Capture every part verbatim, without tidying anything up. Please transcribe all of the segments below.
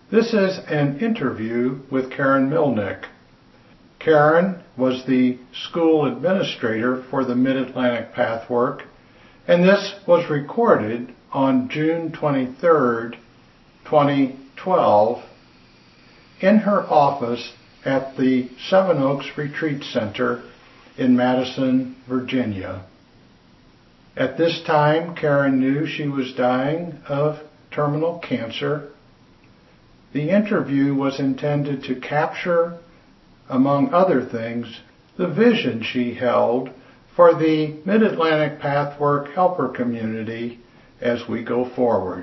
This is an interview with Karen Milnick. Karen was the school administrator for the Mid-Atlantic Pathwork, and this was recorded on June twenty-third, twenty twelve, in her office at the Seven Oaks Retreat Center in Madison, Virginia. At this time, Karen knew she was dying of terminal cancer. The interview was intended to capture, among other things, the vision she held for the Mid-Atlantic Pathwork helper community as we go forward.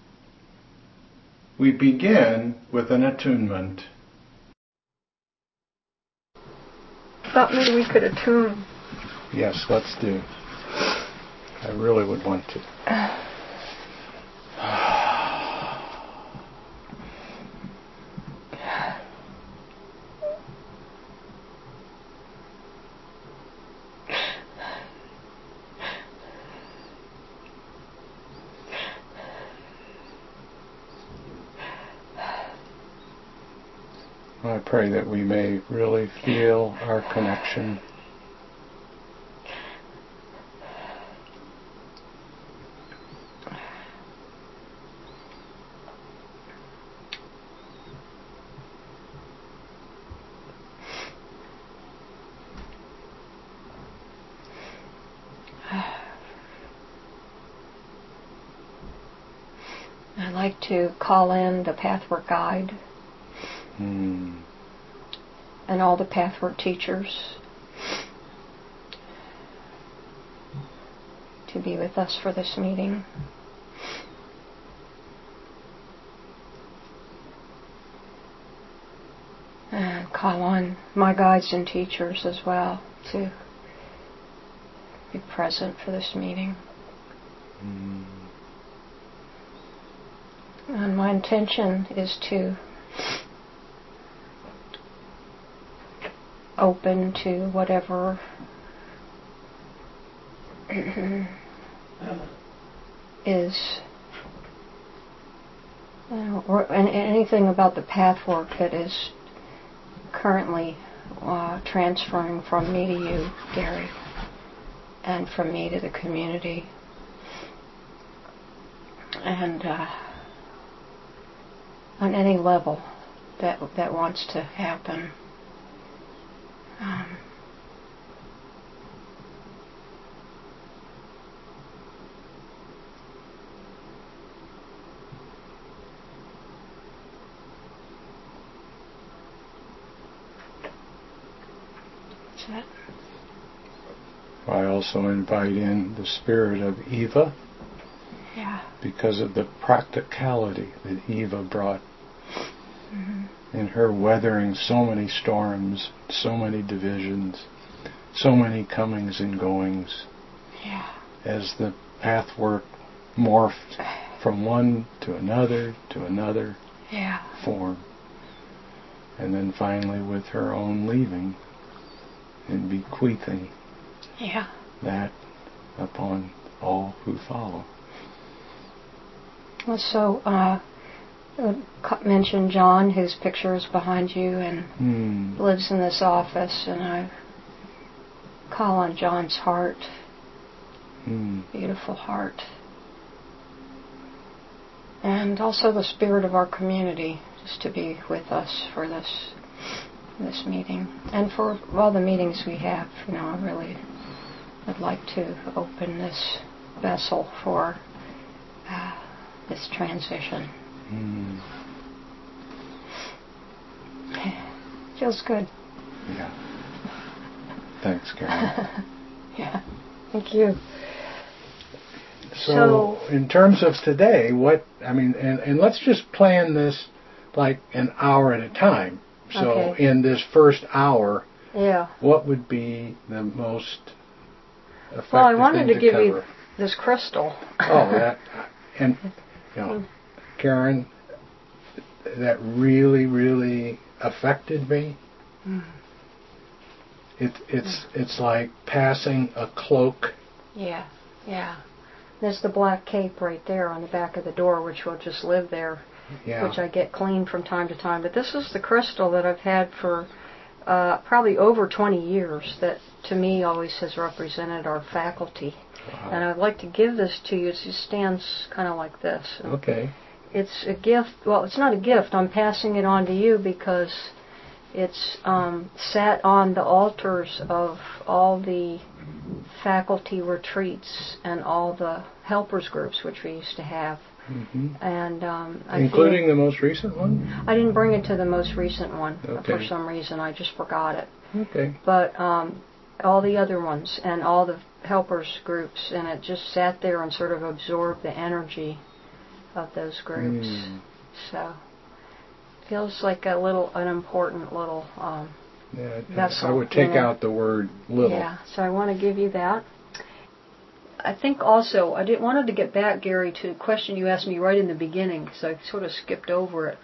We begin with an attunement. Thought maybe we could attune. Yes, let's do. I really would want to. I pray that we may really feel our connection. I'd like to call in the Pathwork Guide. Hmm. And all the Pathwork teachers to be with us for this meeting. And call on my guides and teachers as well to be present for this meeting. Mm. And my intention is to open to whatever is uh, or anything about the pathwork that is currently uh, transferring from me to you, Gary, and from me to the community. And uh, on any level that that wants to happen. Um, That's it. I also invite in the spirit of Eva. Yeah. Because of the practicality that Eva brought mm-hmm. in her weathering so many storms, so many divisions, so many comings and goings. Yeah. As the pathwork morphed from one to another to another yeah. form. And then finally with her own leaving and bequeathing yeah. that upon all who follow. So, uh, mention John, whose picture is behind you and mm. lives in this office, and I call on John's heart, mm. beautiful heart, and also the spirit of our community, just to be with us for this this meeting, and for all the meetings we have. You know, I really would like to open this vessel for Uh, this transition. Mm. Feels good. Yeah. Thanks, Karen. Yeah. Thank you. So, so, in terms of today, what, I mean, and, and let's just plan this like an hour at a time. So, okay. in this first hour, yeah. what would be the most effective Well, I wanted thing to, to give cover? you this crystal. Oh, that, and, you know, Karen, that really, really affected me. Mm. It, it's, it's like passing a cloak. Yeah, yeah. There's the black cape right there on the back of the door, which will just live there yeah. which I get cleaned from time to time. But this is the crystal that I've had for uh, probably over twenty years that to me always has represented our faculty. Wow. And I'd like to give this to you. It just stands kind of like this. Okay. It's a gift. Well, it's not a gift. I'm passing it on to you because it's um, sat on the altars of all the faculty retreats and all the helpers groups which we used to have. Mm-hmm. And um, I including feel, the most recent one? I didn't bring it to the most recent one okay. for some reason. I just forgot it. Okay. But um, all the other ones and all the helpers groups, and it just sat there and sort of absorbed the energy of those groups. Mm. So feels like a little, an important little um, yeah, vessel. I would take you know? out the word little. Yeah, so I want to give you that. I think also, I did, wanted to get back, Gary, to a question you asked me right in the beginning, because I sort of skipped over it.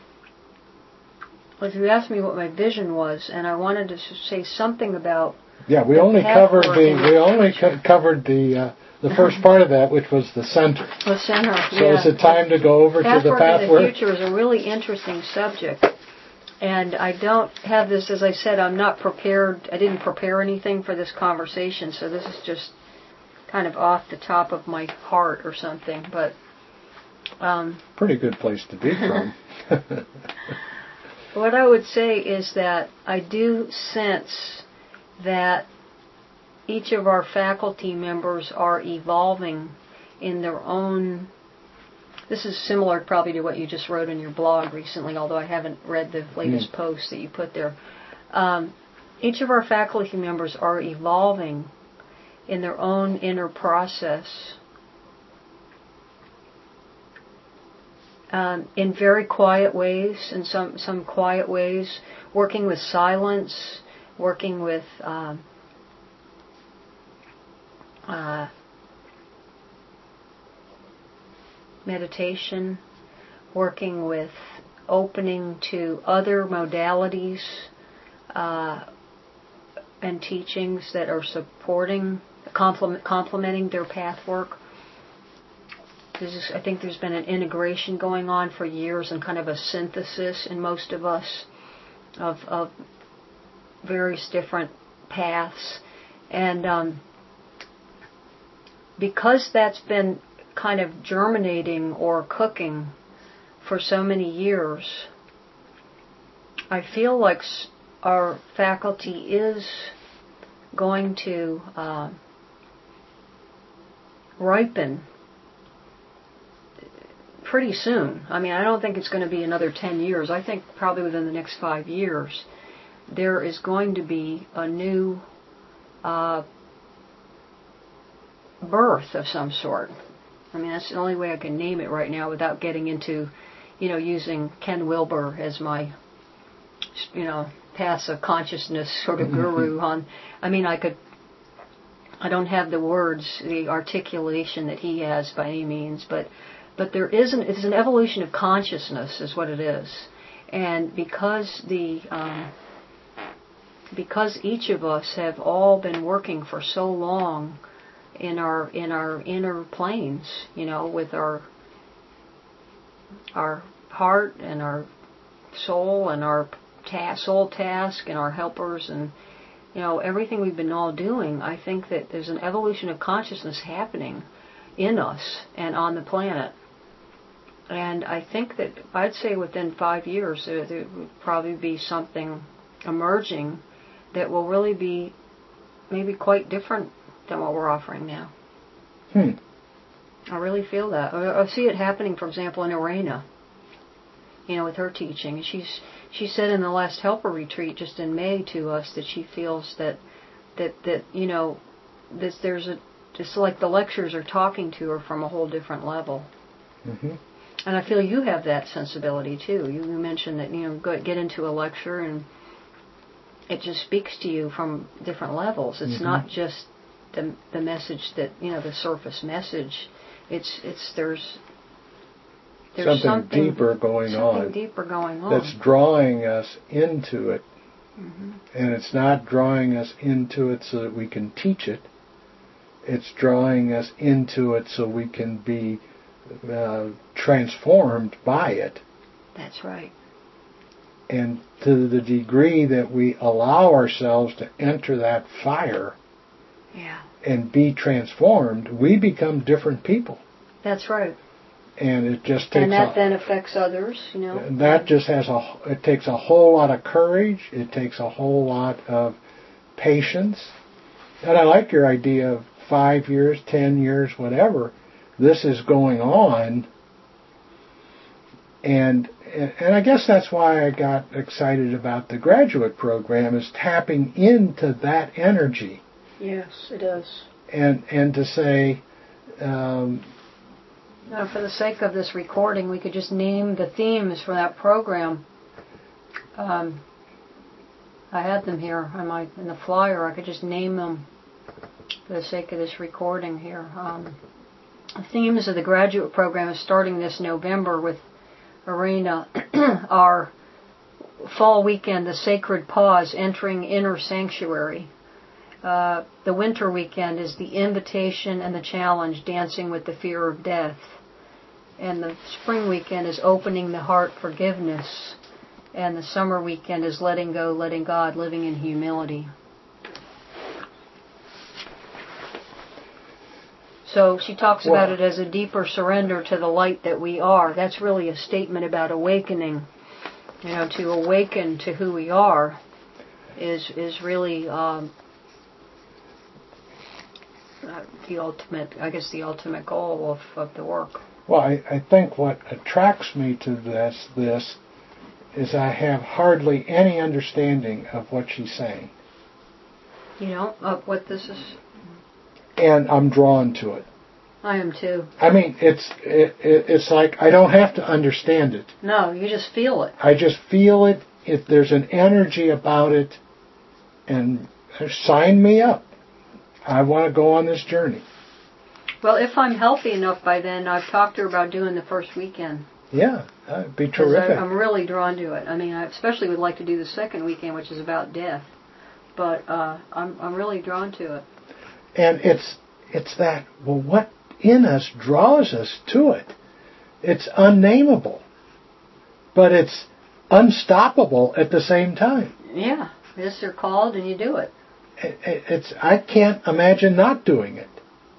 Was you asked me what my vision was, and I wanted to say something about. Yeah, we only covered the we only co- covered the uh, the first part of that, which was the center. The center. So yeah. is it time to go over pathwork to the pathwork? in the future is a really interesting subject, and I don't have this. As I said, I'm not prepared. I didn't prepare anything for this conversation, so this is just kind of off the top of my heart or something. But um, pretty good place to be from. What I would say is that I do sense that each of our faculty members are evolving in their own. This is similar probably to what you just wrote in your blog recently, although I haven't read the latest mm. post that you put there. Um, each of our faculty members are evolving in their own inner process. Um, in very quiet ways, in some, some quiet ways, working with silence, working with um, uh, meditation, working with opening to other modalities uh, and teachings that are supporting, complement, complementing their path work. Is, I think there's been an integration going on for years and kind of a synthesis in most of us of, of various different paths. And um, because that's been kind of germinating or cooking for so many years, I feel like our faculty is going to uh, ripen pretty soon. I mean, I don't think it's going to be another ten years. I think probably within the next five years, there is going to be a new uh, birth of some sort. I mean, that's the only way I can name it right now without getting into, you know, using Ken Wilber as my, you know, passive consciousness sort of guru on. I mean, I could, I don't have the words, the articulation that he has by any means, but But there is an, it's an evolution of consciousness is what it is. And because the, um, because each of us have all been working for so long in our, in our inner planes, you know, with our, our heart and our soul and our ta- soul task and our helpers and, you know, everything we've been all doing, I think that there's an evolution of consciousness happening in us and on the planet. And I think that I'd say within five years there, there would probably be something emerging that will really be maybe quite different than what we're offering now. Hmm. I really feel that. I, I see it happening, for example, in Irena, you know, with her teaching. And she's she said in the last Helper Retreat just in May to us that she feels that that that you know this there's a just like the lectures are talking to her from a whole different level. Mm-hmm. And I feel you have that sensibility too. You mentioned that, you know, go, get into a lecture and it just speaks to you from different levels. It's mm-hmm. not just the the message that, you know, the surface message. It's it's there's there's something, something deeper going something on. Something deeper going on. That's drawing us into it. Mm-hmm. And it's not drawing us into it so that we can teach it. It's drawing us into it so we can be uh, transformed by it. That's right. And to the degree that we allow ourselves to enter that fire yeah. and be transformed, we become different people. That's right. And it just takes and that a, then affects others, you know. That just has a. It takes a whole lot of courage. It takes a whole lot of patience. And I like your idea of five years, ten years, whatever. This is going on. And and I guess that's why I got excited about the graduate program, is tapping into that energy. Yes, it is. And and to say, um, now, for the sake of this recording, we could just name the themes for that program. Um, I had them here on my in the flyer. I could just name them for the sake of this recording here. Um, the themes of the graduate program is starting this November with Arena, our fall weekend, the Sacred Pause, Entering Inner Sanctuary. Uh, the winter weekend is the Invitation and the Challenge, Dancing with the Fear of Death. And the spring weekend is Opening the Heart, Forgiveness. And the summer weekend is Letting Go, Letting God, Living in Humility. So she talks well, about it as a deeper surrender to the light that we are. That's really a statement about awakening. You know, to awaken to who we are is is really um, the ultimate, I guess, the ultimate goal of, of the work. Well, I, I think what attracts me to this this is I have hardly any understanding of what she's saying. You know, of what this is. And I'm drawn to it. I am too. I mean, it's it, it, it's like I don't have to understand it. No, you just feel it. I just feel it. If there's an energy about it, and sign me up. I want to go on this journey. Well, if I'm healthy enough by then, I've talked to her about doing the first weekend. Yeah, that'd be terrific. I, I'm really drawn to it. I mean, I especially would like to do the second weekend, which is about death. But uh, I'm I'm really drawn to it. And it's it's that, well, what in us draws us to it? It's unnameable, but it's unstoppable at the same time. Yeah, yes, you're called and you do it. it, it it's I can't imagine not doing it.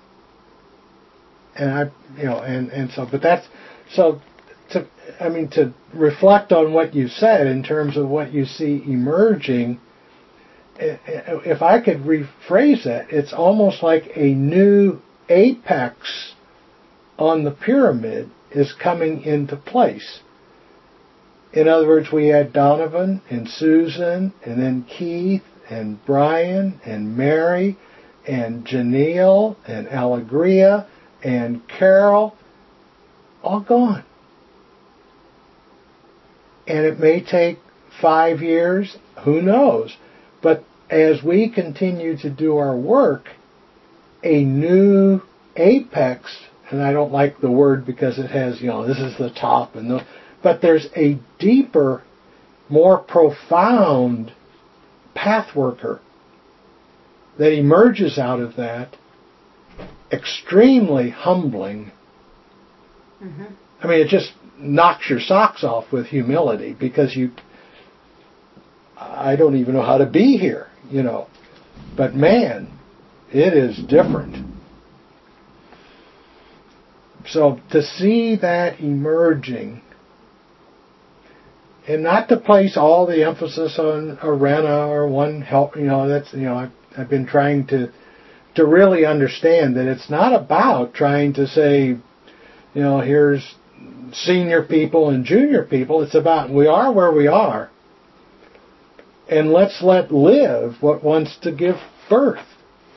And I, you know, and, and so, but that's so. To, I mean, to reflect on what you said in terms of what you see emerging. If I could rephrase that, it's almost like a new apex on the pyramid is coming into place. In other words, we had Donovan and Susan, and then Keith and Brian and Mary and Janelle and Alegria and Carol, all gone. And it may take five years, who knows? But as we continue to do our work, a new apex, and I don't like the word because it has, you know, this is the top, and the, but there's a deeper, more profound path worker that emerges out of that, extremely humbling. Mm-hmm. I mean, it just knocks your socks off with humility because you, I don't even know how to be here, you know. But man, it is different. So to see that emerging, and not to place all the emphasis on Arena or one help, you know, that's, you know, I've, I've been trying to to really understand that it's not about trying to say, you know, here's senior people and junior people. It's about we are where we are. And let's let live what wants to give birth.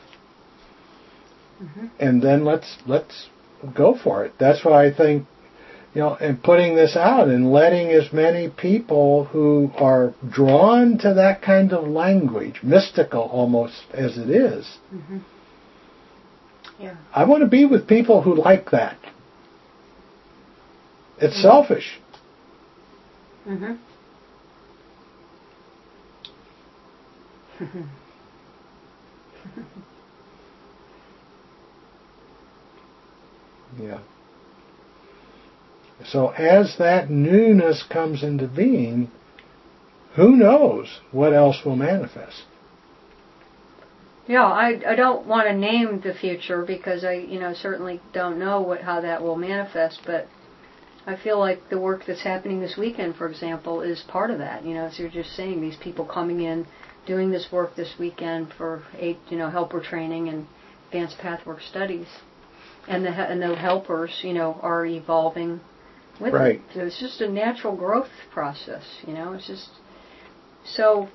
Mm-hmm. And then let's let's go for it. That's why I think, you know, and putting this out and letting as many people who are drawn to that kind of language, mystical almost as it is. Mm-hmm. Yeah. I want to be with people who like that. It's mm-hmm. selfish. Mm-hmm. Yeah. So as that newness comes into being, who knows what else will manifest? Yeah, I, I don't want to name the future because I, you know, certainly don't know what how that will manifest, but I feel like the work that's happening this weekend, for example, is part of that. You know, as you're just saying, these people coming in, doing this work this weekend for eight, you know, helper training and advanced pathwork studies, and the and the helpers, you know, are evolving with right. it. So it's just a natural growth process. You know, it's just so.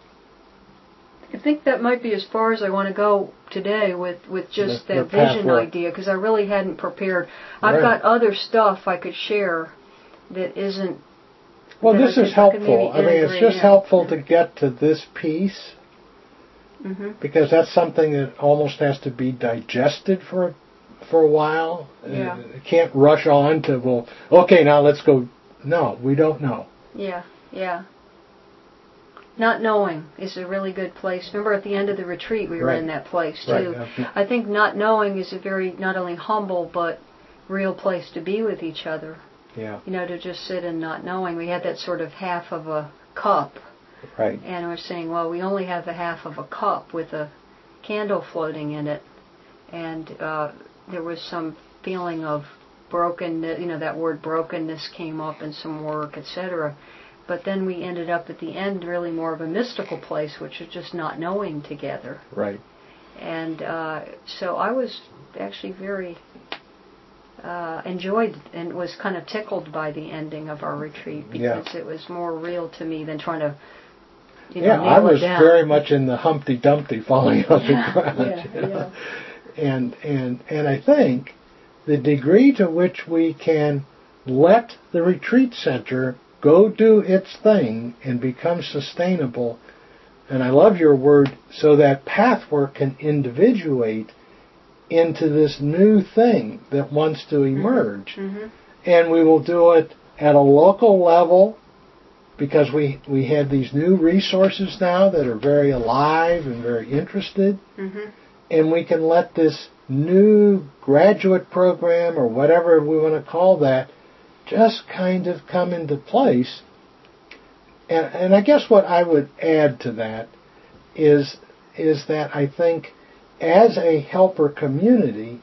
I think that might be as far as I want to go today with, with just the, that the vision pathwork. idea, because I really hadn't prepared. I've right. got other stuff I could share that isn't. Well, that this I is could, helpful. I, I mean, it's just in. helpful to get to this piece mm-hmm. because that's something that almost has to be digested for for a while. Yeah. Uh, can't rush on to, well, okay, now let's go. No, we don't know. Yeah, yeah. Not knowing is a really good place. Remember at the end of the retreat we were right. in that place too. Right. I think not knowing is a very not only humble but real place to be with each other. Yeah. You know, to just sit and not knowing. We had that sort of half of a cup. Right. And we're saying, well, we only have the half of a cup with a candle floating in it. And uh, there was some feeling of brokenness, you know, that word brokenness came up in some work, et cetera. But then we ended up at the end really more of a mystical place, which is just not knowing together. Right. And uh, so I was actually very uh, enjoyed and was kind of tickled by the ending of our retreat because yeah. it was more real to me than trying to, you know, yeah, nail I was it down. very much in the Humpty Dumpty falling off yeah, the ground. yeah, You know? yeah. And and and I think the degree to which we can let the retreat center go do its thing and become sustainable, and I love your word, so that pathwork can individuate into this new thing that wants to emerge. Mm-hmm. And we will do it at a local level because we, we have these new resources now that are very alive and very interested. Mm-hmm. And we can let this new graduate program or whatever we want to call that just kind of come into place. And, and I guess what I would add to that is is that I think as a helper community,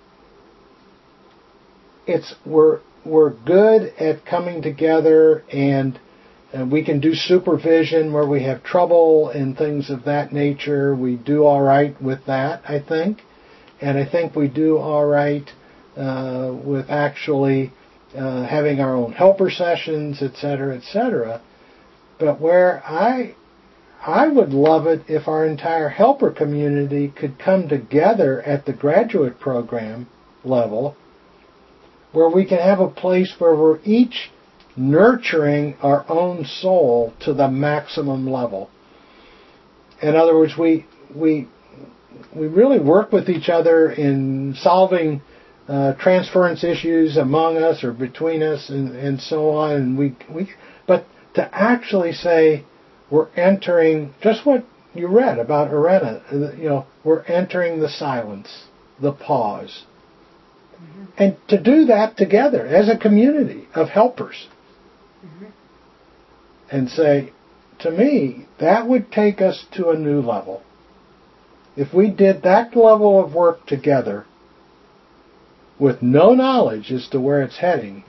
it's we're we're good at coming together, and, and we can do supervision where we have trouble and things of that nature. We do all right with that, I think. And I think we do all right uh, with actually uh, having our own helper sessions, et cetera, et cetera. But where I I would love it if our entire helper community could come together at the graduate program level, where we can have a place where we're each nurturing our own soul to the maximum level. In other words, we we we really work with each other in solving uh, transference issues among us or between us, and, and so on. And we we but to actually say we're entering just what you read about Arena, you know, we're entering the silence, the pause. Mm-hmm. And to do that together as a community of helpers. Mm-hmm. And say, to me, that would take us to a new level. If we did that level of work together with no knowledge as to where it's heading,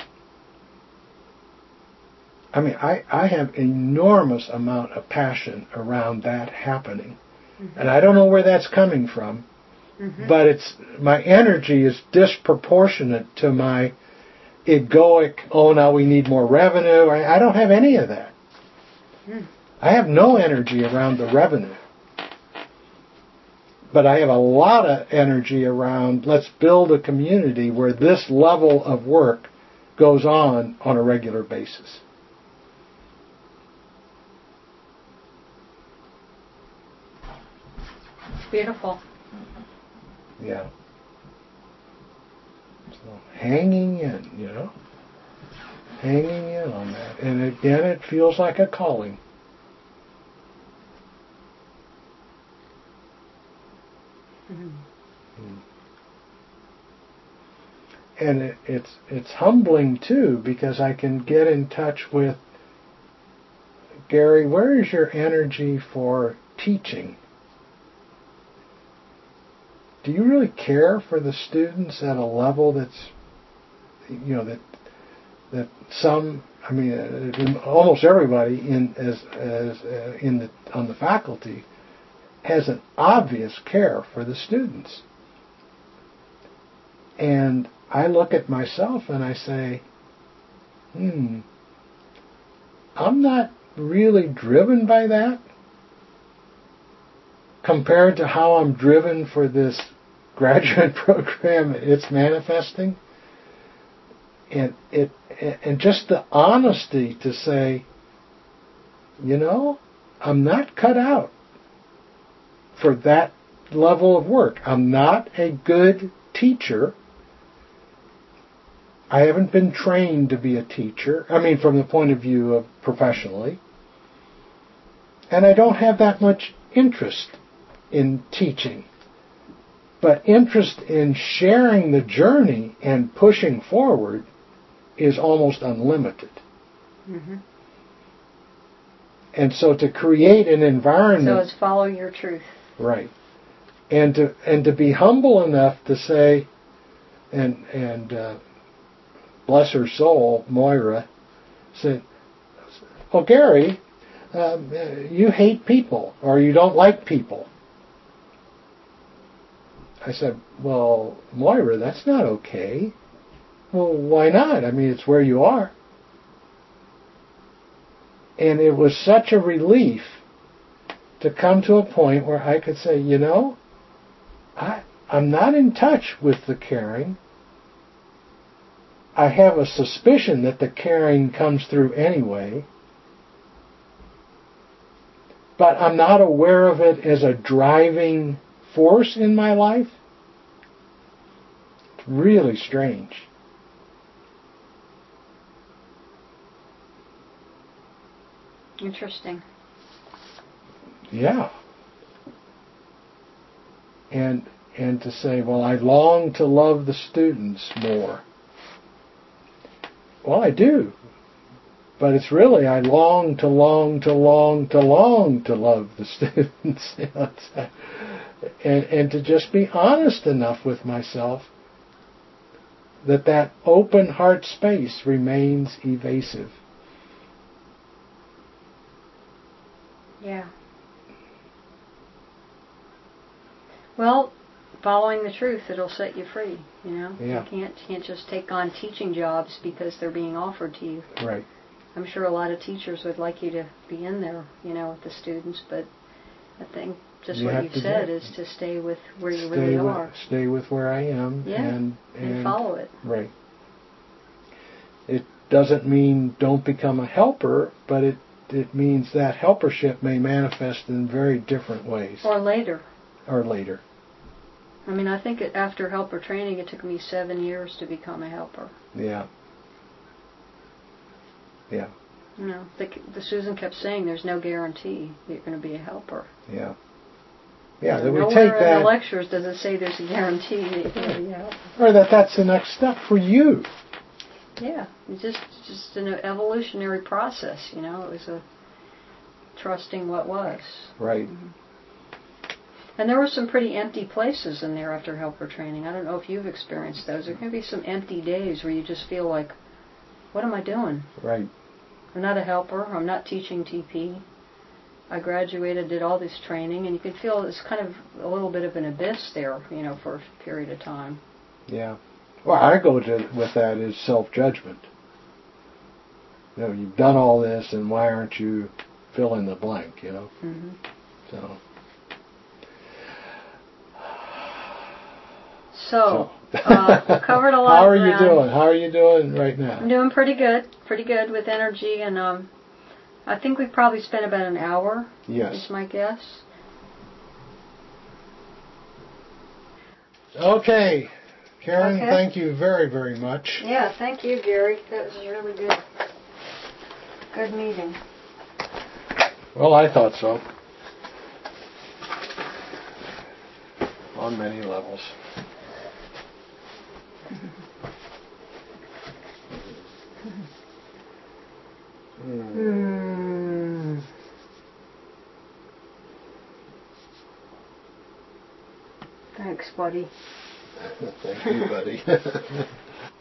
I mean, I, I have enormous amount of passion around that happening. Mm-hmm. And I don't know where that's coming from, mm-hmm. but it's my energy is disproportionate to my egoic, oh, now we need more revenue. I, I don't have any of that. Mm. I have no energy around the revenue. But I have a lot of energy around, let's build a community where this level of work goes on on a regular basis. Beautiful. Yeah. So hanging in, you know. Hanging in on that. And again, it feels like a calling. Mm-hmm. and it, it's it's humbling too, because I can get in touch with Gary. Where is your energy for teaching? Do you really care for the students at a level that's, you know, that that some, I mean, uh, almost everybody in as as uh, in the on the faculty has an obvious care for the students. And I look at myself and I say, hmm, I'm not really driven by that compared to how I'm driven for this graduate program it's manifesting. And it and just the honesty to say, you know, I'm not cut out for that level of work. I'm not a good teacher. I haven't been trained to be a teacher. I mean, from the point of view of professionally. And I don't have that much interest in teaching. But interest in sharing the journey and pushing forward is almost unlimited. Mm-hmm. And so to create an environment... So it's follow your truth. Right. And to and to be humble enough to say, and and uh, bless her soul, Moira, said, well, Gary, um, you hate people, or you don't like people. I said, well, Moira, that's not okay. Well, why not? I mean, it's where you are. And it was such a relief to come to a point where I could say, you know, I, I'm not in touch with the caring. I have a suspicion that the caring comes through anyway. But I'm not aware of it as a driving force in my life. It's really strange. Interesting. Yeah. And and to say, well, I long to love the students more. Well, I do. But it's really, I long to long to long to long to love the students. and, and to just be honest enough with myself that that open heart space remains evasive. Yeah. Well, following the truth, it'll set you free, you know? Yeah. You can't, can't just take on teaching jobs because they're being offered to you. Right. I'm sure a lot of teachers would like you to be in there, you know, with the students, but I think just you what you said do. is to stay with where you stay really with, are. Stay with where I am. Yeah, and, and, and follow it. Right. It doesn't mean don't become a helper, but it, it means that helpership may manifest in very different ways. Or later. Or later. I mean, I think it, after helper training, it took me seven years to become a helper. Yeah. Yeah. You know, the, the Susan kept saying there's no guarantee that you're going to be a helper. Yeah. Yeah, so that we nowhere take that... in the lectures does it say there's a guarantee that you're going to be a helper. Or that that's the next step for you. Yeah, it's just, just an evolutionary process, you know. It was a trusting what was. Right. Mm-hmm. And there were some pretty empty places in there after helper training. I don't know if you've experienced those. There can be some empty days where you just feel like, what am I doing? Right. I'm not a helper. I'm not teaching T P. I graduated, did all this training, and you could feel it's kind of a little bit of an abyss there, you know, for a period of time. Yeah. Well, I go to with that is self-judgment. You know, you've done all this, and why aren't you fill in the blank, you know? Mm-hmm. So... So, uh, covered a lot How are of you ground. doing? How are you doing right now? I'm doing pretty good. Pretty good with energy, and um, I think we probably spent about an hour. Yes. Is my guess. Okay. Karen, okay. Thank you very, very much. Yeah, thank you, Gary. That was a really good, good meeting. Well, I thought so. On many levels. Mm. Thanks, buddy. Thank you, buddy.